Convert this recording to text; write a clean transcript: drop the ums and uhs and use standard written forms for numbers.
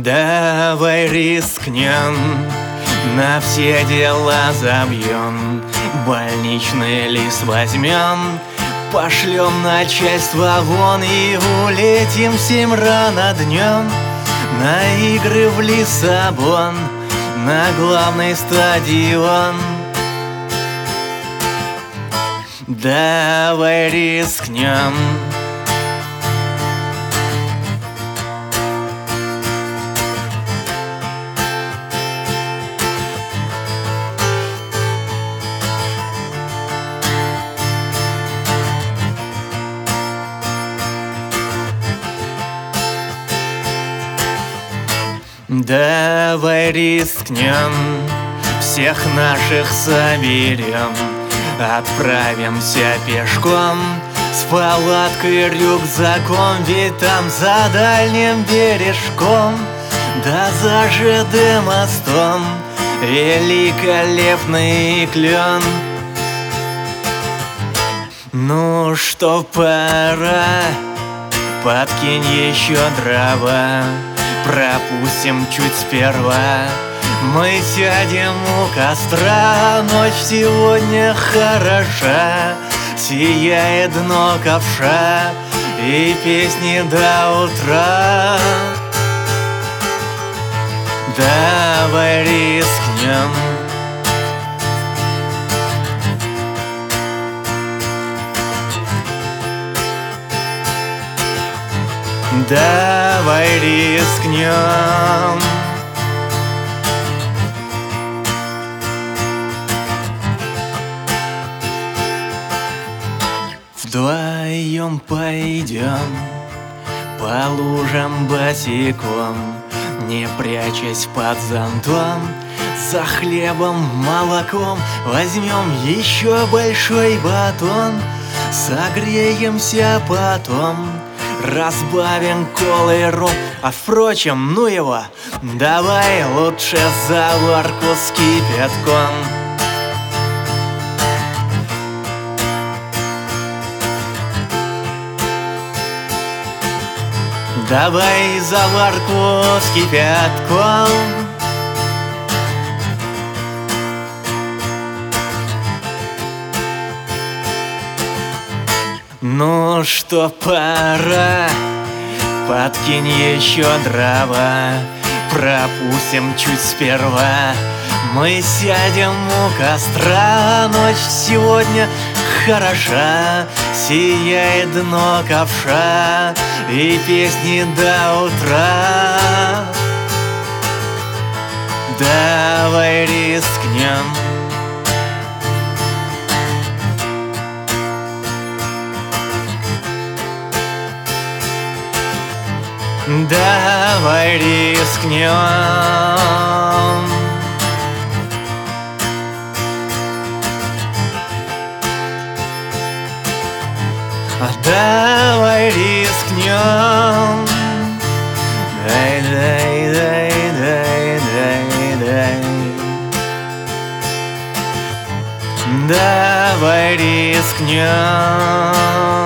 Давай рискнем, на все дела забьем, больничный лист возьмем, пошлем начальство вон и улетим всем рано днем на игры в Лиссабон, на главный стадион. Давай рискнем. Давай рискнем, всех наших соберем, отправимся пешком с палаткой, рюкзаком, ведь там за дальним бережком, да за ЖД мостом великолепный клен. Ну что, пора, подкинь еще дрова, пропустим чуть сперва. Мы сядем у костра, ночь сегодня хороша, сияет дно ковша и песни до утра. Давай рискнем. Давай рискнем. Вдвоем пойдем по лужам босиком, не прячась под зонтом, за хлебом, молоком возьмем еще большой батон, согреемся потом, разбавим колой ром. А впрочем, ну его, давай лучше заварку с кипятком. Давай заварку с кипятком. Ну что, пора, подкинь еще дрова, пропустим чуть сперва. Мы сядем у костра, ночь сегодня хороша, сияет дно ковша и песни до утра. Давай рискнем. Давай рискнем. Давай рискнем. Дай, дай, дай, дай, дай, дай. Давай рискнем.